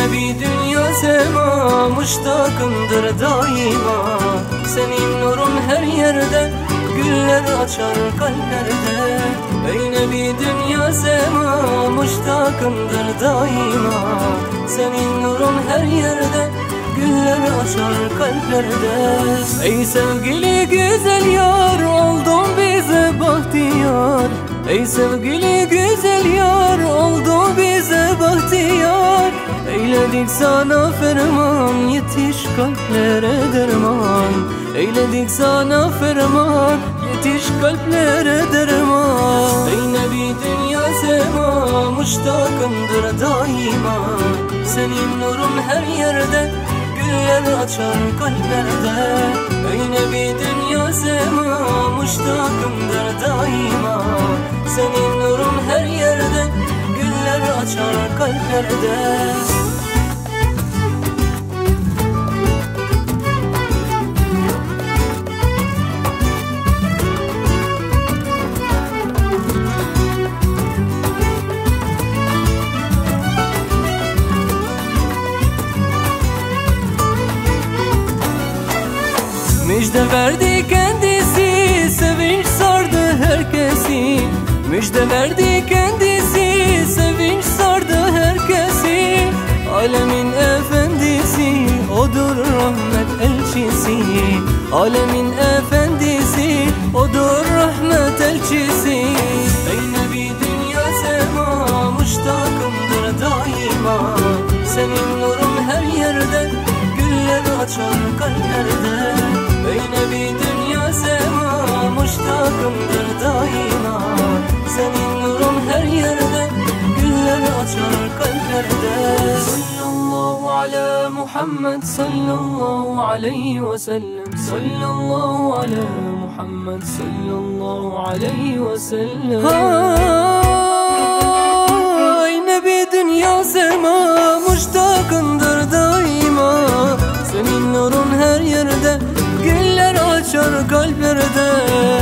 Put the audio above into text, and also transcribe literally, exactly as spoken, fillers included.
Nebi dünya sema, muştakındır daima. Senin nurun her yerde, güller açar kalplerde. Ey Nebi dünya sema, muştakındır daima. Senin nurun her yerde, güller açar kalplerde. Ey sevgili güzel yar, oldun bize bahtiyar. Ey sevgili güzel yar, oldu bize bahtiyar. Eyledik sana ferman, yetiş kalplere derman. Eyledik sana ferman, yetiş kalplere derman. Ey Nebi dünya sema, muştakındır daima. Senin nurun her yerde, güller açar kalplerde. Ey Nebi dünya sema, muştakındır daima. Senin nurun her yerde, güller açar kalplerde. Müjde verdi kendisi, sevinç sardı herkesi. Müjde verdi kendisi, sevinç sardı herkesi. Alemin efendisi, odur rahmet elçisi. Alemin efendisi, odur rahmet elçisi. Ey Nebi dünya sema, muştakındır daima. Senin nurun her yerde, güller açar kalplerde. Ey Nebi dünya sema, muştakındır daima. Senin nurun her yerde, güller açar kalplerde. Sallallahu ala Muhammed, sallallahu aleyhi ve sellem. Sallallahu ala Muhammed, sallallahu aleyhi ve sellem. Ey Nebi dünya sema, muştakındır daima. Senin nurun her yerde, güller açar kalplerde.